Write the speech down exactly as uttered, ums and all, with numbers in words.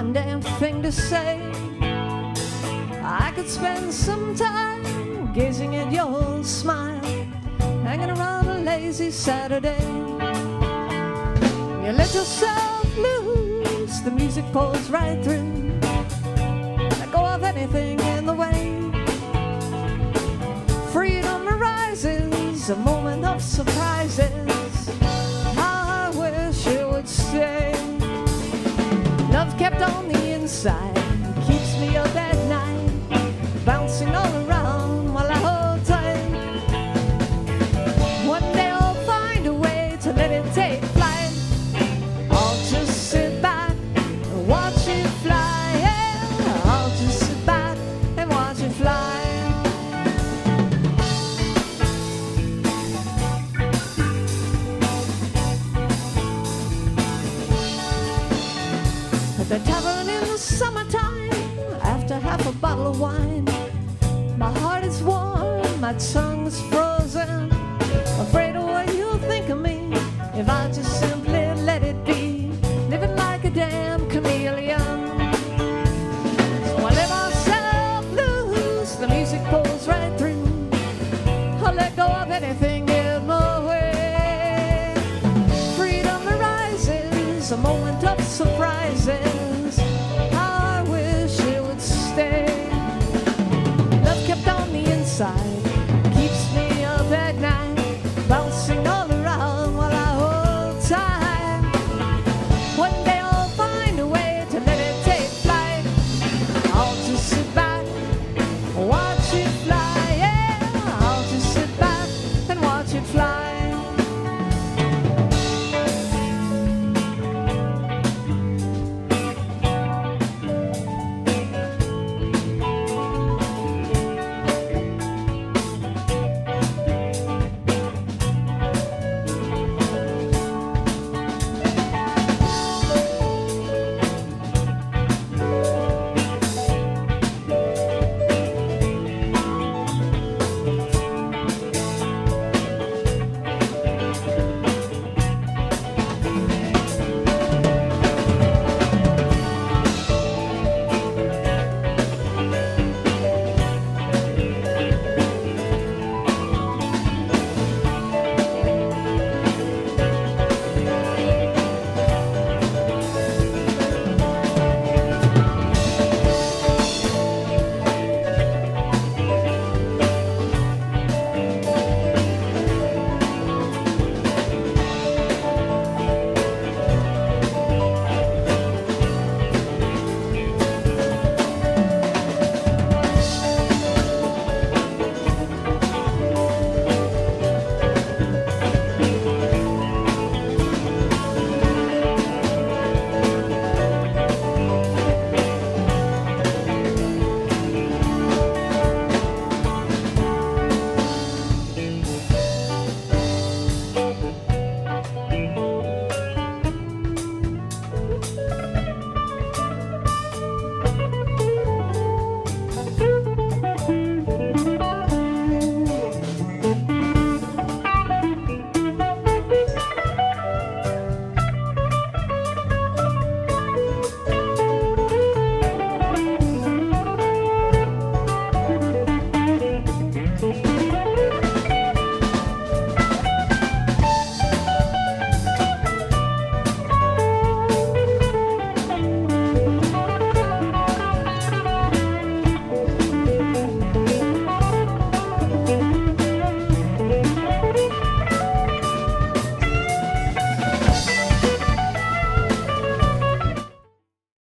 one damn thing to say. I could spend some time gazing at your smile, hanging around a lazy Saturday. You let yourself loose, the music pulls right through. Let go of anything in the way. Freedom arises, a moment of surprises. How I wish it would stay. Love kept on the inside, keeps me up at night, bouncing all around while I hold tight. One day I'll find a way to let it take flight. I'll just sit back and watch it fly. Yeah, I'll just sit back and watch it fly. At the tavern in the summertime, after half a bottle of wine, my heart is warm, my tongue's frozen, afraid of what you'll think of me if I just simply let it be, living like a damn chameleon. So I let myself loose, the music pulls right through. I'll let go of anything in my way. Freedom arises, a moment of surprises.